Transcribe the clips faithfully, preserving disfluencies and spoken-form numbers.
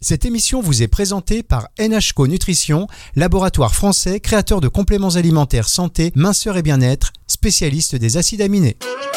Cette émission vous est présentée par N H C O Nutrition, laboratoire français créateur de compléments alimentaires santé, minceur et bien-être, spécialiste des acides aminés.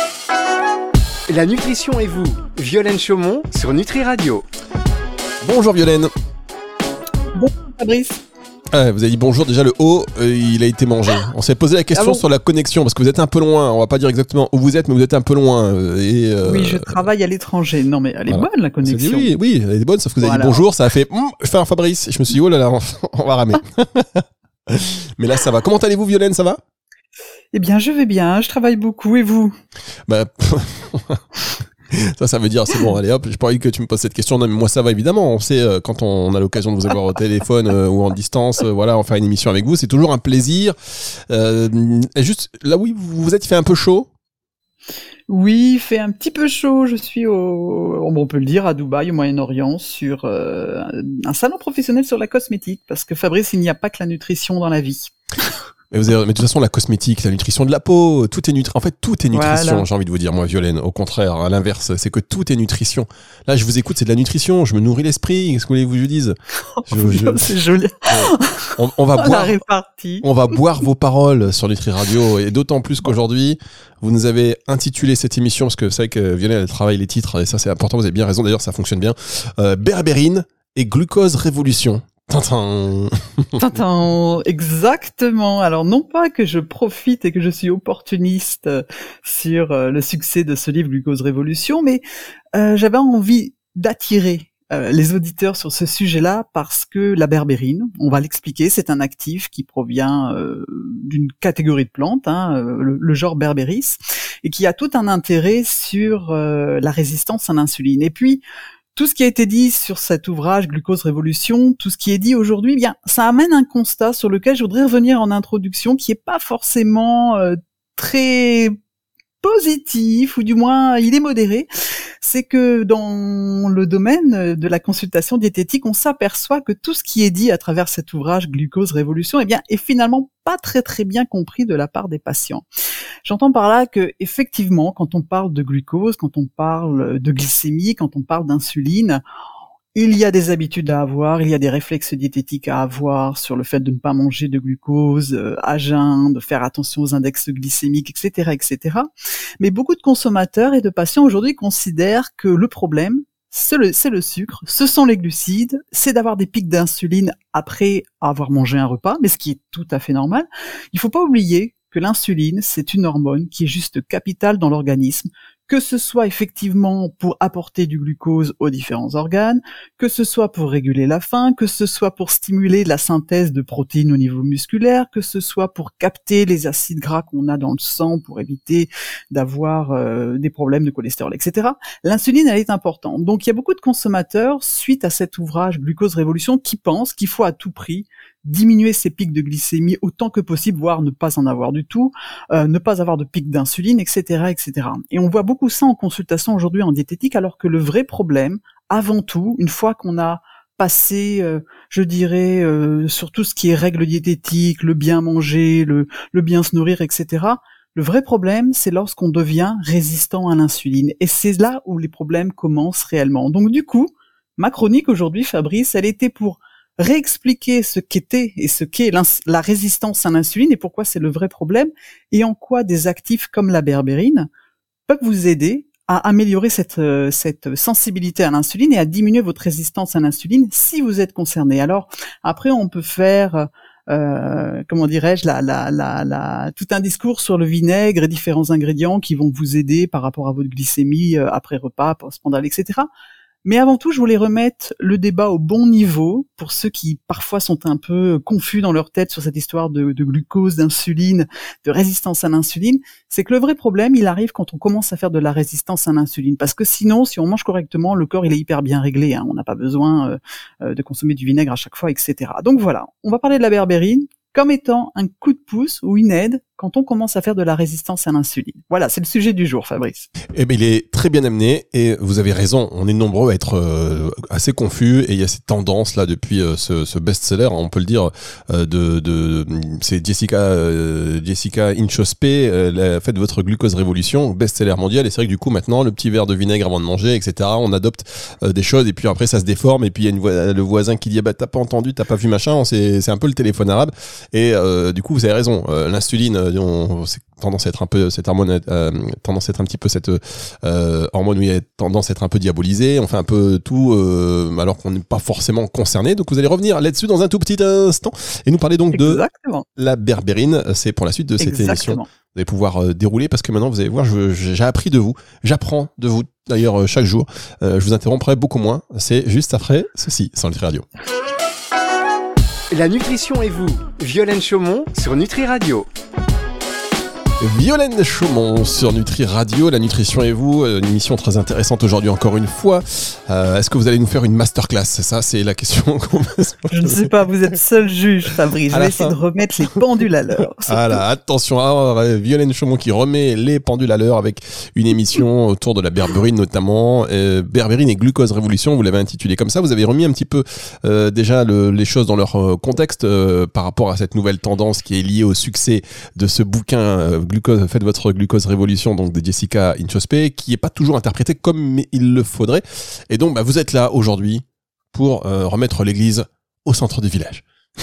La nutrition et vous, Violaine Chaumont sur Nutri Radio. Bonjour Violaine. Bonjour Fabrice. Ah, vous avez dit bonjour, déjà le O, euh, il a été mangé. On s'est posé la question ah bon sur la connexion, parce que vous êtes un peu loin, on va pas dire exactement où vous êtes, mais vous êtes un peu loin. Et, euh... Oui, je travaille à l'étranger. Non, mais elle est voilà. bonne la connexion. Dit, oui, oui, elle est bonne, sauf que vous avez voilà. dit bonjour, ça a fait hum, je fais un Fabrice. Et je me suis dit, oh là là, on, on va ramer. Mais là, ça va. Comment allez-vous, Violaine, ça va? Eh bien, je vais bien, je travaille beaucoup, et vous? Bah... Ça, ça veut dire, c'est bon, allez hop, j'ai pas envie que tu me poses cette question. Non, mais moi, ça va évidemment. On sait, euh, quand on a l'occasion de vous avoir au téléphone euh, ou en distance, euh, voilà, on fait une émission avec vous, c'est toujours un plaisir. Euh, juste, là, oui, vous êtes, il fait un peu chaud? Oui, il fait un petit peu chaud. Je suis au, on peut le dire, à Dubaï, au Moyen-Orient, sur euh, un salon professionnel sur la cosmétique. Parce que Fabrice, il n'y a pas que la nutrition dans la vie. Mais, vous avez, mais de toute façon, la cosmétique, la nutrition de la peau, tout est nutri. En fait, tout est nutrition, voilà. J'ai envie de vous dire, moi, Violaine. Au contraire, à l'inverse, c'est que tout est nutrition. Là, je vous écoute, c'est de la nutrition. Je me nourris l'esprit. Qu'est-ce que vous voulez que je vous dise? je, je... C'est joli. On, on va on boire. Répartie. On va boire vos paroles sur Nutri Radio, et d'autant plus qu'aujourd'hui, vous nous avez intitulé cette émission, parce que vous savez que Violaine, elle travaille les titres, et ça, c'est important. Vous avez bien raison. D'ailleurs, ça fonctionne bien. Euh, Berbérine et glucose révolution. Tintin. Tintin, exactement. Alors non pas que je profite et que je suis opportuniste sur le succès de ce livre Glucose Révolution, mais euh, j'avais envie d'attirer euh, les auditeurs sur ce sujet-là parce que la berbérine, on va l'expliquer, c'est un actif qui provient euh, d'une catégorie de plantes, hein, le, le genre Berberis, et qui a tout un intérêt sur euh, la résistance à l'insuline. Et puis tout ce qui a été dit sur cet ouvrage Glucose Révolution, tout ce qui est dit aujourd'hui, eh bien, ça amène un constat sur lequel je voudrais revenir en introduction, qui est pas forcément euh, très positif, ou du moins il est modéré. C'est que dans le domaine de la consultation diététique, on s'aperçoit que tout ce qui est dit à travers cet ouvrage Glucose Révolution, eh bien, est finalement pas très très bien compris de la part des patients. J'entends par là que, effectivement, quand on parle de glucose, quand on parle de glycémie, quand on parle d'insuline, il y a des habitudes à avoir, il y a des réflexes diététiques à avoir sur le fait de ne pas manger de glucose euh, à jeun, de faire attention aux index glycémiques, et cetera, et cetera. Mais beaucoup de consommateurs et de patients aujourd'hui considèrent que le problème, c'est le, c'est le sucre, ce sont les glucides, c'est d'avoir des pics d'insuline après avoir mangé un repas, mais ce qui est tout à fait normal. Il faut pas oublier que l'insuline, c'est une hormone qui est juste capitale dans l'organisme, que ce soit effectivement pour apporter du glucose aux différents organes, que ce soit pour réguler la faim, que ce soit pour stimuler la synthèse de protéines au niveau musculaire, que ce soit pour capter les acides gras qu'on a dans le sang pour éviter d'avoir euh, des problèmes de cholestérol, et cetera. L'insuline, elle est importante. Donc, il y a beaucoup de consommateurs, suite à cet ouvrage Glucose Révolution, qui pensent qu'il faut à tout prix diminuer ces pics de glycémie autant que possible, voire ne pas en avoir du tout, euh, ne pas avoir de pics d'insuline, et cetera, et cetera. Et on voit beaucoup ça en consultation aujourd'hui en diététique, alors que le vrai problème, avant tout, une fois qu'on a passé, euh, je dirais, euh, sur tout ce qui est règles diététiques, le bien manger, le, le bien se nourrir, et cetera, le vrai problème, c'est lorsqu'on devient résistant à l'insuline. Et c'est là où les problèmes commencent réellement. Donc du coup, ma chronique aujourd'hui, Fabrice, elle était pour réexpliquer ce qu'était et ce qu'est la résistance à l'insuline et pourquoi c'est le vrai problème et en quoi des actifs comme la berbérine peuvent vous aider à améliorer cette, cette sensibilité à l'insuline et à diminuer votre résistance à l'insuline si vous êtes concerné. Alors après, on peut faire, euh, comment dirais-je, la, la, la, la, tout un discours sur le vinaigre et différents ingrédients qui vont vous aider par rapport à votre glycémie après repas, post-prandial, et cetera. Mais avant tout, je voulais remettre le débat au bon niveau pour ceux qui parfois sont un peu confus dans leur tête sur cette histoire de, de glucose, d'insuline, de résistance à l'insuline. C'est que le vrai problème, il arrive quand on commence à faire de la résistance à l'insuline. Parce que sinon, si on mange correctement, le corps, il est hyper bien réglé. Hein. On n'a pas besoin euh, de consommer du vinaigre à chaque fois, et cetera. Donc voilà, on va parler de la berbérine comme étant un coup de pouce ou une aide quand on commence à faire de la résistance à l'insuline. Voilà, c'est le sujet du jour, Fabrice. Eh bien, il est très bien amené et vous avez raison, on est nombreux à être euh, assez confus et il y a cette tendance là depuis euh, ce, ce best-seller, on peut le dire, euh, de, de c'est Jessica euh, Jessica Inchauspé, euh, la faites votre glucose révolution, best-seller mondial. Et c'est vrai que du coup maintenant le petit verre de vinaigre avant de manger, et cetera. On adopte euh, des choses et puis après ça se déforme et puis il y a une vo- le voisin qui dit ah bah t'as pas entendu, t'as pas vu machin, c'est c'est un peu le téléphone arabe et euh, du coup vous avez raison, euh, l'insuline, on, c'est tendance à être un peu cette hormone, euh, tendance à être un petit peu cette euh, hormone où il y a tendance à être un peu diabolisée. On fait un peu tout euh, alors qu'on n'est pas forcément concerné. Donc vous allez revenir là-dessus dans un tout petit instant et nous parler donc Exactement. de la berbérine. C'est pour la suite de cette Exactement. émission. Vous allez pouvoir euh, dérouler parce que maintenant vous allez voir, je, je, j'ai appris de vous, j'apprends de vous d'ailleurs euh, chaque jour. Euh, je vous interromprai beaucoup moins. C'est juste après ceci sur Nutri Radio. La nutrition et vous, Violaine Chaumont sur Nutri Radio. Violaine Chaumont sur Nutri Radio, la nutrition et vous, une émission très intéressante aujourd'hui encore une fois. Euh, est-ce que vous allez nous faire une masterclass? Ça, c'est la question qu'on va se poser. Je ne sais pas, vous êtes seul juge, Fabrice. Je vais essayer de remettre les pendules à l'heure. Voilà, attention, alors, Violaine Chaumont qui remet les pendules à l'heure avec une émission autour de la berbérine notamment. Euh, berbérine et glucose révolution, vous l'avez intitulé comme ça. Vous avez remis un petit peu euh, déjà le, les choses dans leur euh, contexte euh, par rapport à cette nouvelle tendance qui est liée au succès de ce bouquin euh, Glucose, faites votre glucose révolution, donc de Jessica Inchauspé, qui est pas toujours interprété comme il le faudrait. Et donc, bah, vous êtes là aujourd'hui pour euh, remettre l'église au centre du village.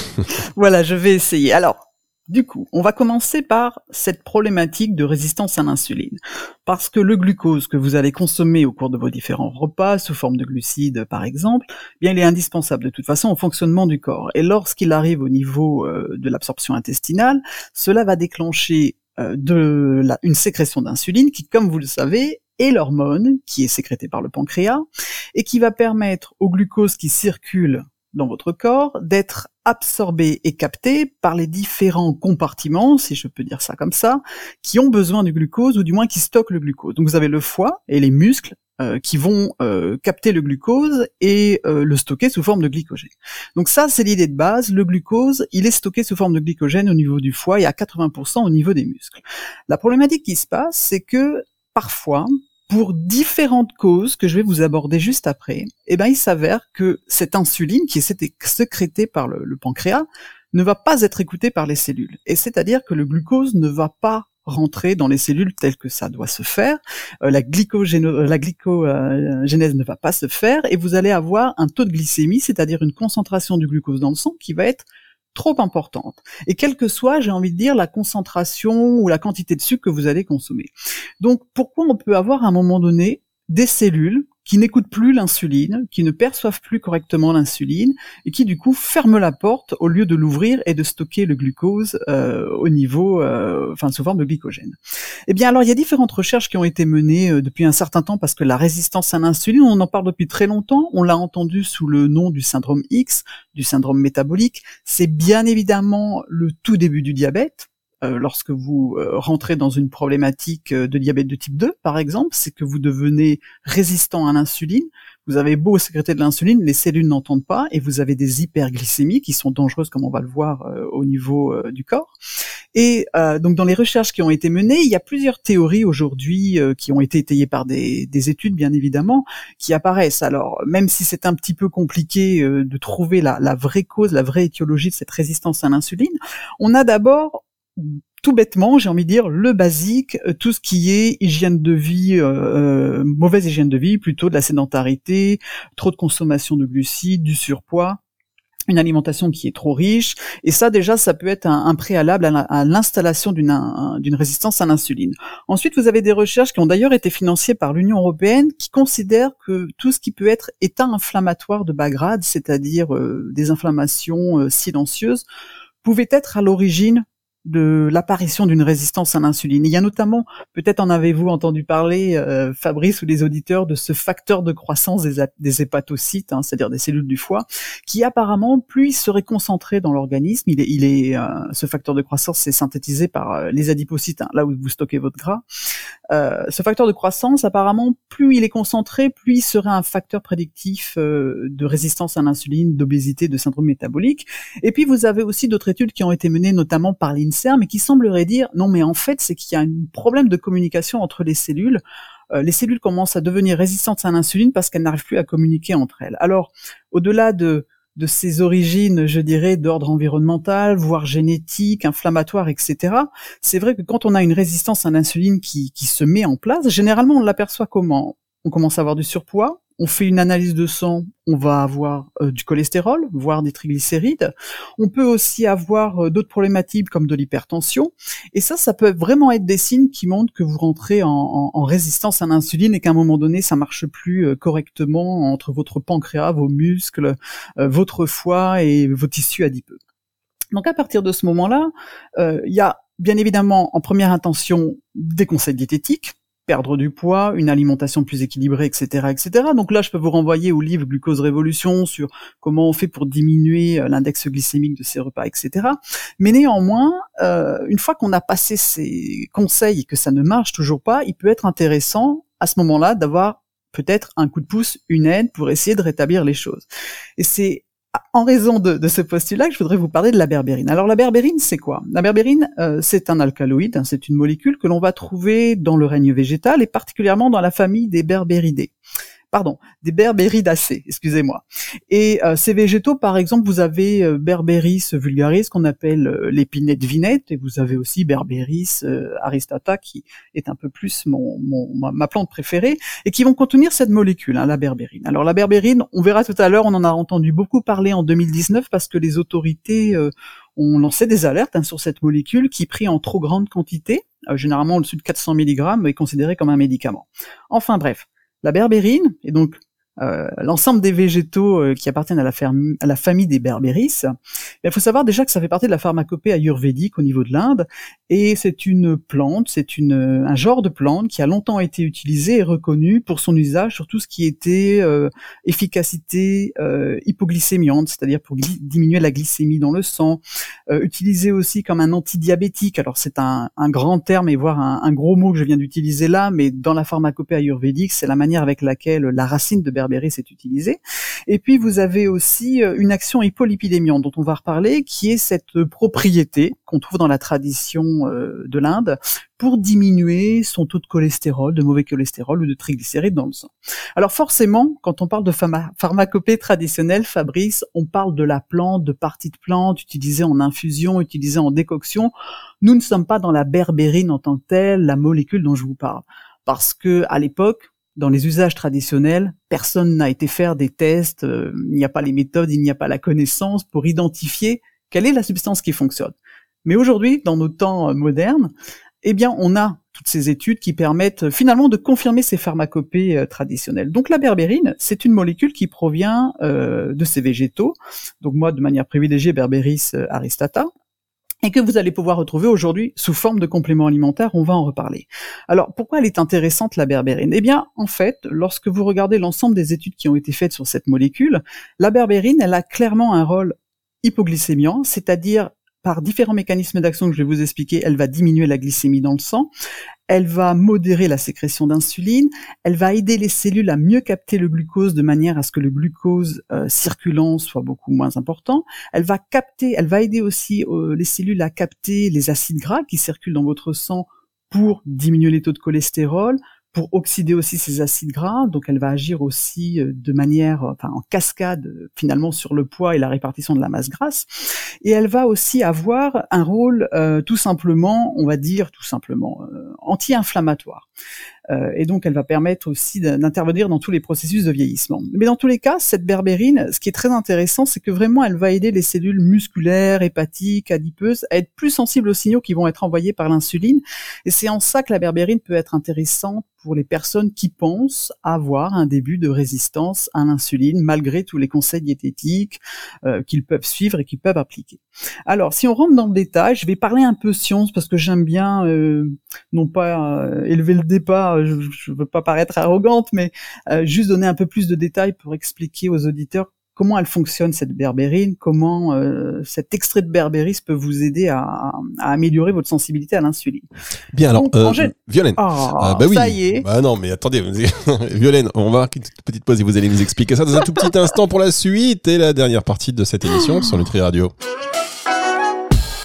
Voilà, je vais essayer. Alors, du coup, on va commencer par cette problématique de résistance à l'insuline. Parce que le glucose que vous allez consommer au cours de vos différents repas, sous forme de glucides par exemple, eh bien il est indispensable de toute façon au fonctionnement du corps. Et lorsqu'il arrive au niveau euh, de l'absorption intestinale, cela va déclencher euh, de la, une sécrétion d'insuline qui, comme vous le savez, est l'hormone qui est sécrétée par le pancréas et qui va permettre au glucose qui circule dans votre corps d'être absorbé et capté par les différents compartiments, si je peux dire ça comme ça, qui ont besoin du glucose ou du moins qui stockent le glucose. Donc vous avez le foie et les muscles euh, qui vont euh, capter le glucose et euh, le stocker sous forme de glycogène. Donc ça, c'est l'idée de base. Le glucose, il est stocké sous forme de glycogène au niveau du foie et à quatre-vingts pour cent au niveau des muscles. La problématique qui se passe, c'est que parfois, pour différentes causes que je vais vous aborder juste après, eh ben, il s'avère que cette insuline qui est sécrétée par le, le pancréas ne va pas être écoutée par les cellules. Et c'est-à-dire que le glucose ne va pas rentrer dans les cellules tel que ça doit se faire, euh, la, glycogéno- la glycogénèse ne va pas se faire, et vous allez avoir un taux de glycémie, c'est-à-dire une concentration du glucose dans le sang qui va être trop importante. Et quelle que soit, j'ai envie de dire, la concentration ou la quantité de sucre que vous allez consommer. Donc, pourquoi on peut avoir à un moment donné des cellules qui n'écoutent plus l'insuline, qui ne perçoivent plus correctement l'insuline, et qui du coup ferment la porte au lieu de l'ouvrir et de stocker le glucose euh, au niveau, euh, enfin sous forme de glycogène. Eh bien alors il y a différentes recherches qui ont été menées euh, depuis un certain temps parce que la résistance à l'insuline, on en parle depuis très longtemps, on l'a entendu sous le nom du syndrome X, du syndrome métabolique. C'est bien évidemment le tout début du diabète. Euh, lorsque vous euh, rentrez dans une problématique euh, de diabète de type deux, par exemple, c'est que vous devenez résistant à l'insuline. Vous avez beau sécréter de l'insuline, les cellules n'entendent pas et vous avez des hyperglycémies qui sont dangereuses, comme on va le voir euh, au niveau euh, du corps. Et euh, donc, dans les recherches qui ont été menées, il y a plusieurs théories aujourd'hui euh, qui ont été étayées par des, des études, bien évidemment, qui apparaissent. Alors, même si c'est un petit peu compliqué euh, de trouver la, la vraie cause, la vraie étiologie de cette résistance à l'insuline, on a d'abord tout bêtement, j'ai envie de dire, le basique, tout ce qui est hygiène de vie, euh, mauvaise hygiène de vie, plutôt de la sédentarité, trop de consommation de glucides, du surpoids, une alimentation qui est trop riche, et ça déjà, ça peut être un, un préalable à, la, à l'installation d'une, un, d'une résistance à l'insuline. Ensuite, vous avez des recherches qui ont d'ailleurs été financées par l'Union européenne, qui considèrent que tout ce qui peut être état inflammatoire de bas grade, c'est-à-dire euh, des inflammations euh, silencieuses, pouvait être à l'origine de l'apparition d'une résistance à l'insuline. Il y a notamment, peut-être en avez-vous entendu parler, euh, Fabrice ou les auditeurs, de ce facteur de croissance des, des hépatocytes, hein, c'est-à-dire des cellules du foie, qui apparemment, plus il serait concentré dans l'organisme, il est, il est, euh, ce facteur de croissance c'est synthétisé par euh, les adipocytes, hein, là où vous stockez votre gras. Euh, ce facteur de croissance, apparemment, plus il est concentré, plus il serait un facteur prédictif euh, de résistance à l'insuline, d'obésité, de syndrome métabolique. Et puis vous avez aussi d'autres études qui ont été menées, notamment par l'I l'INSERM et qui semblerait dire non mais en fait c'est qu'il y a un problème de communication entre les cellules. Euh, les cellules commencent à devenir résistantes à l'insuline parce qu'elles n'arrivent plus à communiquer entre elles. Alors au-delà de de ses origines, je dirais, d'ordre environnemental, voire génétique, inflammatoire, et cetera. C'est vrai que quand on a une résistance à l'insuline qui, qui se met en place, généralement on l'aperçoit comment ? On commence à avoir du surpoids, on fait une analyse de sang, on va avoir euh, du cholestérol, voire des triglycérides. On peut aussi avoir euh, d'autres problématiques comme de l'hypertension. Et ça, ça peut vraiment être des signes qui montrent que vous rentrez en, en, en résistance à l'insuline et qu'à un moment donné, ça marche plus euh, correctement entre votre pancréas, vos muscles, euh, votre foie et vos tissus adipeux. Donc à partir de ce moment-là, euh, il y a bien évidemment en première intention des conseils diététiques, perdre du poids, une alimentation plus équilibrée, et cetera, et cetera. Donc là, je peux vous renvoyer au livre Glucose Révolution sur comment on fait pour diminuer l'index glycémique de ces repas, et cetera. Mais néanmoins, euh, une fois qu'on a passé ces conseils et que ça ne marche toujours pas, il peut être intéressant à ce moment-là d'avoir peut-être un coup de pouce, une aide pour essayer de rétablir les choses. Et c'est en raison de, de ce postulat que je voudrais vous parler de la berbérine. Alors la berbérine, c'est quoi ? La berbérine, euh, c'est un alcaloïde, hein, c'est une molécule que l'on va trouver dans le règne végétal et particulièrement dans la famille des berbéridés. Pardon, des berbéridacées, excusez-moi. Et euh, ces végétaux, par exemple, vous avez euh, Berberis vulgaris, qu'on appelle euh, l'épinette vinette, et vous avez aussi Berberis euh, aristata, qui est un peu plus mon, mon ma, ma plante préférée, et qui vont contenir cette molécule, hein, la berbérine. Alors la berbérine, on verra tout à l'heure, on en a entendu beaucoup parler en deux mille dix-neuf, parce que les autorités euh, ont lancé des alertes hein, sur cette molécule, qui pris en trop grande quantité, euh, généralement au-dessus de quatre cents milligrammes, est considérée comme un médicament. Enfin bref. La berbérine, et donc euh, l'ensemble des végétaux euh, qui appartiennent à la, ferme, à la famille des Berberis, il faut savoir déjà que ça fait partie de la pharmacopée ayurvédique au niveau de l'Inde, et c'est une plante, c'est une, un genre de plante qui a longtemps été utilisé et reconnu pour son usage sur tout ce qui était euh, efficacité euh, hypoglycémiante, c'est-à-dire pour gli- diminuer la glycémie dans le sang, euh, utilisé aussi comme un antidiabétique. Alors c'est un, un grand terme et voire un, un gros mot que je viens d'utiliser là, mais dans la pharmacopée ayurvédique, c'est la manière avec laquelle la racine de Berberis est utilisée. Et puis vous avez aussi une action hypolipidémiante dont on va reparler, qui est cette propriété qu'on trouve dans la tradition euh, de l'Inde pour diminuer son taux de cholestérol, de mauvais cholestérol ou de triglycérides dans le sang. Alors forcément, quand on parle de pharma- pharmacopée traditionnelle, Fabrice, on parle de la plante, de parties de plantes utilisées en infusion, utilisées en décoction. Nous ne sommes pas dans la berbérine en tant que telle, la molécule dont je vous parle. Parce que à l'époque, dans les usages traditionnels, personne n'a été faire des tests, euh, il n'y a pas les méthodes, il n'y a pas la connaissance pour identifier quelle est la substance qui fonctionne. Mais aujourd'hui, dans nos temps modernes, eh bien, on a toutes ces études qui permettent finalement de confirmer ces pharmacopées euh, traditionnelles. Donc la berbérine, c'est une molécule qui provient euh, de ces végétaux. Donc moi, de manière privilégiée, Berberis aristata, et que vous allez pouvoir retrouver aujourd'hui sous forme de complément alimentaire, on va en reparler. Alors, pourquoi elle est intéressante, la berbérine ? Eh bien, en fait, lorsque vous regardez l'ensemble des études qui ont été faites sur cette molécule, la berbérine, elle a clairement un rôle hypoglycémiant, c'est-à-dire par différents mécanismes d'action que je vais vous expliquer, elle va diminuer la glycémie dans le sang, elle va modérer la sécrétion d'insuline, elle va aider les cellules à mieux capter le glucose de manière à ce que le glucose euh, circulant soit beaucoup moins important, elle va capter, elle va aider aussi euh, les cellules à capter les acides gras qui circulent dans votre sang pour diminuer les taux de cholestérol, pour oxyder aussi ces acides gras, donc elle va agir aussi de manière, enfin en cascade finalement sur le poids et la répartition de la masse grasse, et elle va aussi avoir un rôle euh, tout simplement, on va dire tout simplement, euh, anti-inflammatoire. Euh, et donc elle va permettre aussi d'intervenir dans tous les processus de vieillissement. Mais dans tous les cas, cette berbérine, ce qui est très intéressant, c'est que vraiment elle va aider les cellules musculaires, hépatiques, adipeuses à être plus sensibles aux signaux qui vont être envoyés par l'insuline, et c'est en ça que la berbérine peut être intéressante pour les personnes qui pensent avoir un début de résistance à l'insuline, malgré tous les conseils diététiques euh, qu'ils peuvent suivre et qu'ils peuvent appliquer. Alors, si on rentre dans le détail, je vais parler un peu science, parce que j'aime bien, euh, non pas euh, élever le débat, je ne veux pas paraître arrogante, mais euh, juste donner un peu plus de détails pour expliquer aux auditeurs comment elle fonctionne, cette berbérine, comment euh, cet extrait de berbéris peut vous aider à, à améliorer votre sensibilité à l'insuline. Bien, alors, Donc, euh, gé... Violaine. Oh, ah, bah oui. Ça y est. Bah non, mais attendez, Violaine, on va marquer une petite pause et vous allez nous expliquer ça dans un tout petit instant pour la suite et la dernière partie de cette émission sur Nutri Radio.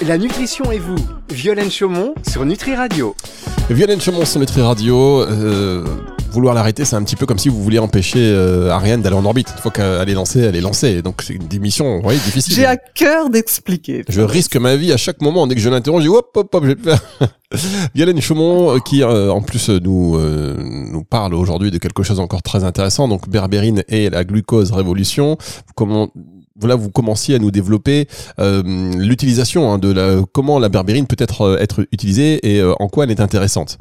La nutrition et vous, Violaine Chaumont sur Nutri Radio. Violaine Chaumont sur Nutri Radio. Euh, vouloir l'arrêter, c'est un petit peu comme si vous vouliez empêcher euh, Ariane d'aller en orbite. Une fois qu'elle est lancée, elle est lancée. Donc c'est une mission, oui, difficile. J'ai à cœur d'expliquer. Je risque ma vie à chaque moment. Dès que je l'interroge, je dis hop, hop, hop, je vais le faire. Violaine Chaumont, qui euh, en plus nous euh, nous parle aujourd'hui de quelque chose encore très intéressant. Donc berbérine et la glucose révolution. Comment Voilà, vous commenciez à nous développer euh, l'utilisation hein, de la comment la berbérine peut être euh, être utilisée et euh, en quoi elle est intéressante.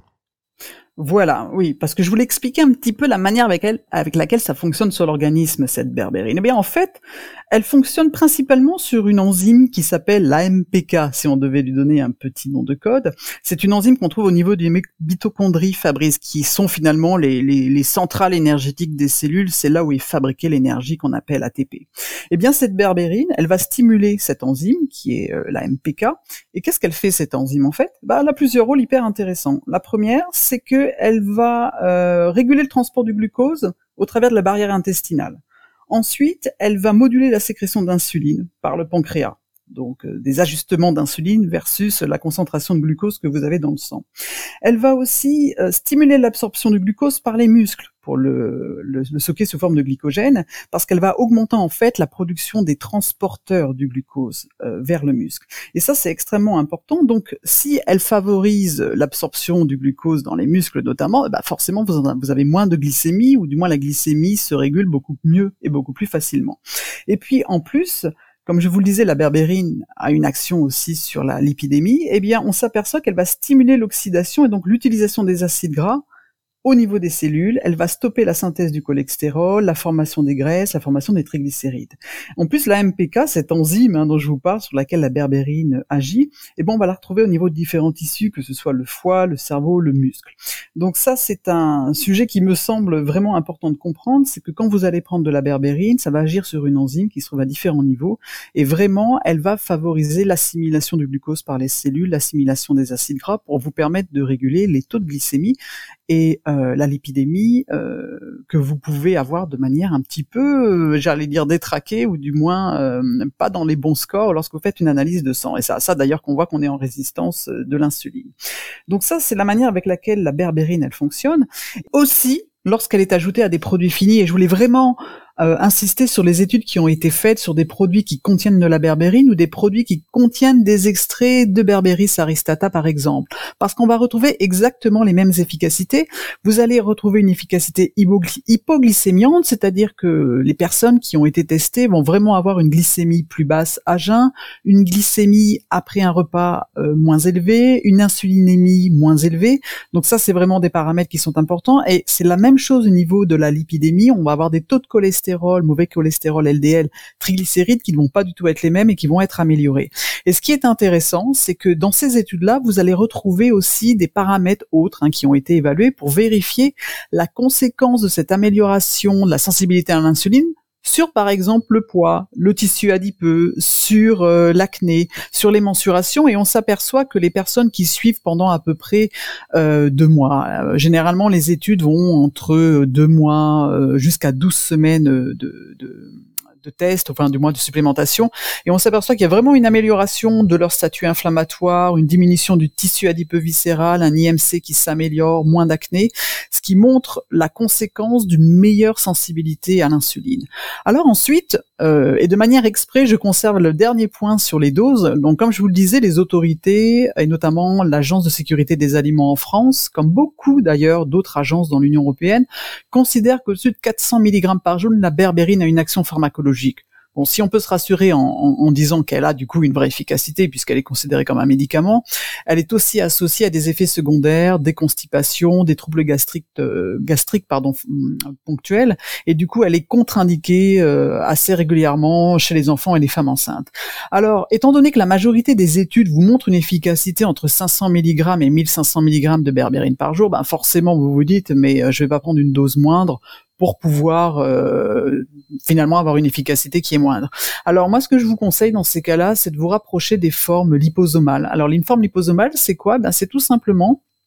Voilà, oui, parce que je voulais expliquer un petit peu la manière avec, elle, avec laquelle ça fonctionne sur l'organisme, cette berbérine. Eh bien, en fait, elle fonctionne principalement sur une enzyme qui s'appelle l'A M P K, si on devait lui donner un petit nom de code. C'est une enzyme qu'on trouve au niveau des mitochondries, Fabrice, qui sont finalement les, les, les centrales énergétiques des cellules. C'est là où est fabriquée l'énergie qu'on appelle A T P. Eh bien, cette berbérine, elle va stimuler cette enzyme, qui est euh, l'A M P K. Et qu'est-ce qu'elle fait, cette enzyme, en fait? Bah, elle a plusieurs rôles hyper intéressants. La première, c'est que elle va euh, réguler le transport du glucose au travers de la barrière intestinale. Ensuite, elle va moduler la sécrétion d'insuline par le pancréas. Donc, euh, des ajustements d'insuline versus la concentration de glucose que vous avez dans le sang. Elle va aussi euh, stimuler l'absorption du glucose par les muscles pour le, le, le stocker sous forme de glycogène, parce qu'elle va augmenter en fait la production des transporteurs du glucose euh, vers le muscle. Et ça, c'est extrêmement important. Donc, si elle favorise l'absorption du glucose dans les muscles notamment, bah forcément, vous, en, vous avez moins de glycémie, ou du moins la glycémie se régule beaucoup mieux et beaucoup plus facilement. Et puis, en plus, comme je vous le disais, la berbérine a une action aussi sur la lipidémie. Eh bien, on s'aperçoit qu'elle va stimuler l'oxydation et donc l'utilisation des acides gras au niveau des cellules. Elle va stopper la synthèse du cholestérol, la formation des graisses, la formation des triglycérides. En plus, la M P K, cette enzyme hein, dont je vous parle, sur laquelle la berbérine agit, eh ben, on va la retrouver au niveau de différents tissus, que ce soit le foie, le cerveau, le muscle. Donc ça, c'est un sujet qui me semble vraiment important de comprendre, c'est que quand vous allez prendre de la berbérine, ça va agir sur une enzyme qui se trouve à différents niveaux, et vraiment, elle va favoriser l'assimilation du glucose par les cellules, l'assimilation des acides gras, pour vous permettre de réguler les taux de glycémie et euh, la lipidémie euh, que vous pouvez avoir de manière un petit peu, euh, j'allais dire détraquée, ou du moins euh, pas dans les bons scores lorsque vous faites une analyse de sang. Et c'est à ça d'ailleurs qu'on voit qu'on est en résistance de l'insuline. Donc ça, c'est la manière avec laquelle la berbérine, elle fonctionne. Aussi, lorsqu'elle est ajoutée à des produits finis, et je voulais vraiment euh, insister sur les études qui ont été faites sur des produits qui contiennent de la berbérine ou des produits qui contiennent des extraits de Berberis aristata par exemple, parce qu'on va retrouver exactement les mêmes efficacités. Vous allez retrouver une efficacité hypogly- hypoglycémiante, c'est-à-dire que les personnes qui ont été testées vont vraiment avoir une glycémie plus basse à jeun, une glycémie après un repas euh, moins élevée, une insulinémie moins élevée. Donc ça, c'est vraiment des paramètres qui sont importants, et c'est la même chose au niveau de la lipidémie. On va avoir des taux de cholestérol, mauvais cholestérol L D L, triglycérides qui ne vont pas du tout être les mêmes et qui vont être améliorés. Et ce qui est intéressant, c'est que dans ces études-là, vous allez retrouver aussi des paramètres autres hein, qui ont été évalués pour vérifier la conséquence de cette amélioration de la sensibilité à l'insuline sur, par exemple, le poids, le tissu adipeux, sur euh, l'acné, sur les mensurations, et on s'aperçoit que les personnes qui suivent pendant à peu près euh, deux mois, euh, généralement les études vont entre deux mois euh, jusqu'à douze semaines de, de de tests, enfin du moins de supplémentation, et on s'aperçoit qu'il y a vraiment une amélioration de leur statut inflammatoire, une diminution du tissu adipeux viscéral, un I M C qui s'améliore, moins d'acné, ce qui montre la conséquence d'une meilleure sensibilité à l'insuline. Alors ensuite, euh, et de manière exprès, je conserve le dernier point sur les doses. Donc comme je vous le disais, les autorités, et notamment l'Agence de sécurité des aliments en France, comme beaucoup d'ailleurs d'autres agences dans l'Union européenne, considèrent qu'au-dessus de quatre cents milligrammes par jour, la berbérine a une action pharmacologique. Bon, si on peut se rassurer en, en, en disant qu'elle a du coup une vraie efficacité puisqu'elle est considérée comme un médicament, elle est aussi associée à des effets secondaires, des constipations, des troubles gastriques, euh, gastriques pardon, ponctuels, et du coup elle est contre-indiquée euh, assez régulièrement chez les enfants et les femmes enceintes. Alors, étant donné que la majorité des études vous montrent une efficacité entre cinq cents milligrammes et mille cinq cents milligrammes de berbérine par jour, ben forcément vous vous dites mais euh, je vais pas prendre une dose moindre pour pouvoir euh, finalement avoir une efficacité qui est moindre. Alors moi, ce que je vous conseille dans ces cas-là, c'est de vous rapprocher des formes liposomales. Alors une forme liposomale, c'est quoi ? Ben, c'est tout simplement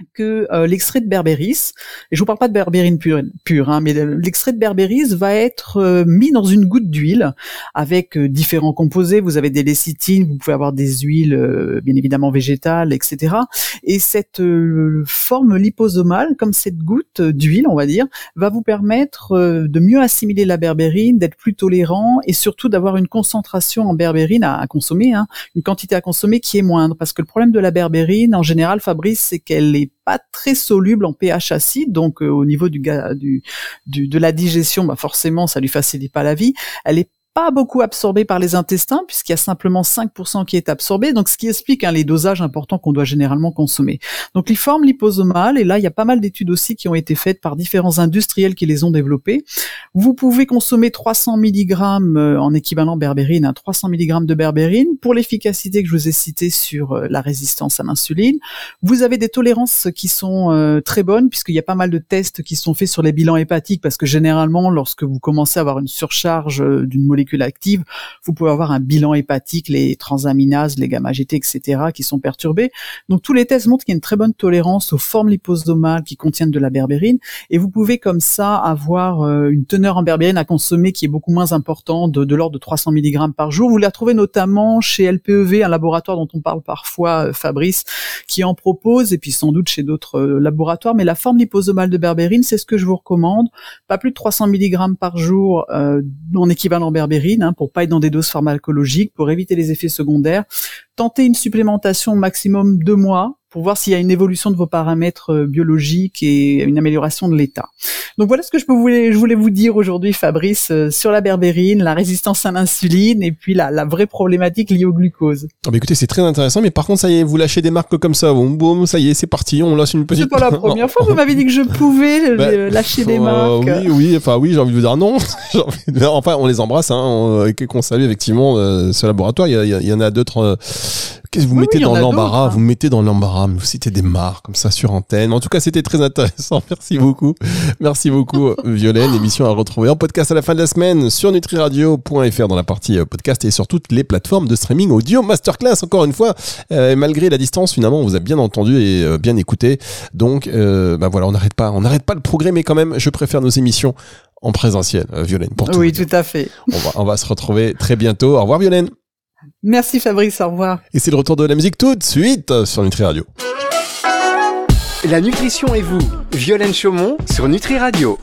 que euh, l'extrait de berbéris, et je vous parle pas de berbérine pure, pure hein, mais l'extrait de berbéris va être euh, mis dans une goutte d'huile avec euh, différents composés. Vous avez des lécithines, vous pouvez avoir des huiles euh, bien évidemment végétales, et cetera. Et cette euh, forme liposomale, comme cette goutte d'huile, on va dire, va vous permettre euh, de mieux assimiler la berbérine, d'être plus tolérant et surtout d'avoir une concentration en berbérine à, à consommer, hein, une quantité à consommer qui est moindre. Parce que le problème de la berbérine, en général, Fabrice, c'est qu'elle est pas très soluble en pH acide, donc euh, au niveau du, du, du de la digestion, bah forcément ça lui facilite pas la vie. Elle est pas beaucoup absorbé par les intestins puisqu'il y a simplement cinq pour cent qui est absorbé, donc ce qui explique hein, les dosages importants qu'on doit généralement consommer. Donc les formes liposomales, et là il y a pas mal d'études aussi qui ont été faites par différents industriels qui les ont développées. Vous pouvez consommer trois cents milligrammes en équivalent berbérine, hein, trois cents milligrammes de berbérine pour l'efficacité que je vous ai citée sur la résistance à l'insuline. Vous avez des tolérances qui sont euh, très bonnes puisqu'il y a pas mal de tests qui sont faits sur les bilans hépatiques parce que généralement lorsque vous commencez à avoir une surcharge d'une molécule active, vous pouvez avoir un bilan hépatique, les transaminases, les gamma-G T, et cetera qui sont perturbés. Donc tous les tests montrent qu'il y a une très bonne tolérance aux formes liposomales qui contiennent de la berbérine et vous pouvez comme ça avoir euh, une teneur en berbérine à consommer qui est beaucoup moins importante, de, de l'ordre de trois cents milligrammes par jour. Vous la trouvez notamment chez L P E V, un laboratoire dont on parle parfois, euh, Fabrice, qui en propose, et puis sans doute chez d'autres euh, laboratoires, mais la forme liposomale de berbérine, c'est ce que je vous recommande. Pas plus de trois cents milligrammes par jour euh, en équivalent berbérine, Hein, pour pas être dans des doses pharmacologiques, pour éviter les effets secondaires. Tentez une supplémentation maximum deux mois pour voir s'il y a une évolution de vos paramètres biologiques et une amélioration de l'état. Donc voilà ce que je, peux voulais, je voulais vous dire aujourd'hui, Fabrice, euh, sur la berbérine, la résistance à l'insuline et puis la, la vraie problématique liée au glucose. Oh bah écoutez, c'est très intéressant, mais par contre, ça y est, vous lâchez des marques comme ça, boum, boum, ça y est, c'est parti, on lance une petite... C'est pas la première fois que vous m'avez dit que je pouvais bah, lâcher des marques. Euh, oui, oui, enfin oui, j'ai envie de vous dire non. envie de dire, enfin, on les embrasse, hein, on, qu'on salue effectivement euh, ce laboratoire. Il y, y, y en a d'autres... Euh, Qu'est-ce que vous oui, mettez oui, dans l'embarras? Hein. Vous mettez dans l'embarras, vous citez des marques comme ça sur antenne. En tout cas, c'était très intéressant. Merci beaucoup. Merci beaucoup, Violaine. Émission à retrouver en podcast à la fin de la semaine sur nutriradio point f r dans la partie podcast et sur toutes les plateformes de streaming audio. Masterclass, encore une fois, euh, malgré la distance, finalement, on vous a bien entendu et euh, bien écouté. Donc, euh, bah voilà, on n'arrête pas, on n'arrête pas le progrès, mais quand même, je préfère nos émissions en présentiel, euh, Violaine. Pour tout oui, tout à fait. On va, on va se retrouver très bientôt. Au revoir, Violaine. Merci Fabrice, au revoir. Et c'est le retour de la musique tout de suite sur Nutri Radio. La nutrition et vous, Violaine Chaumont sur Nutri Radio.